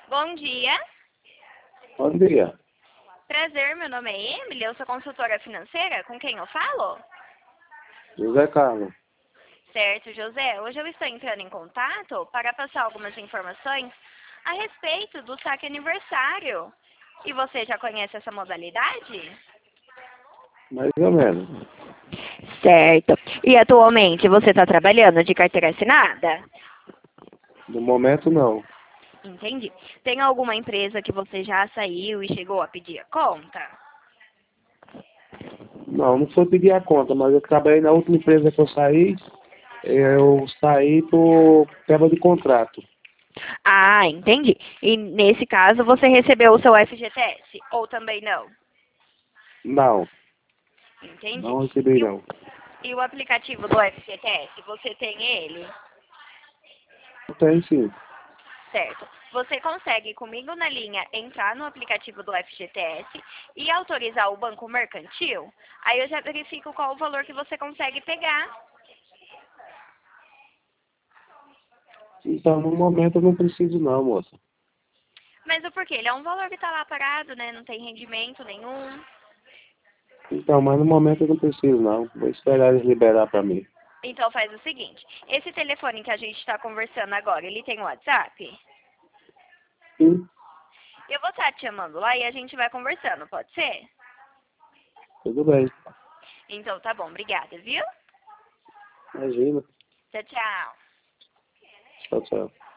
Bom dia. Bom dia. Prazer, meu nome é Emily, eu sou consultora financeira. Com quem eu falo? José Carlos. Certo, José. Hoje eu estou entrando em contato para passar algumas informações a respeito do saque aniversário. E você já conhece essa modalidade? Mais ou menos. Certo. E atualmente você está trabalhando de carteira assinada? No momento, não. Entendi. Tem alguma empresa que você já saiu e chegou a pedir a conta? Não foi pedir a conta, mas eu trabalhei na última empresa que eu saí por quebra de contrato. Ah, entendi. E nesse caso você recebeu o seu FGTS? Ou também não? Não, Entendi. não recebi E o, não. e o aplicativo do FGTS, você tem ele? Tem sim. Certo. Você consegue comigo na linha entrar no aplicativo do FGTS e autorizar o banco mercantil? Aí eu já verifico qual o valor que você consegue pegar. Então, no momento eu não preciso não, moça. Mas o porquê? Ele é um valor que está lá parado, né? Não tem rendimento nenhum. Então, mas no momento eu não preciso não. Vou esperar eles liberar para mim. Então faz o seguinte, esse telefone que a gente está conversando agora, ele tem WhatsApp? Sim, Eu vou estar te chamando lá e a gente vai conversando, pode ser? tudo bem. Então tá bom, obrigada, viu? Imagina. Tchau, tchau. Tchau, tchau.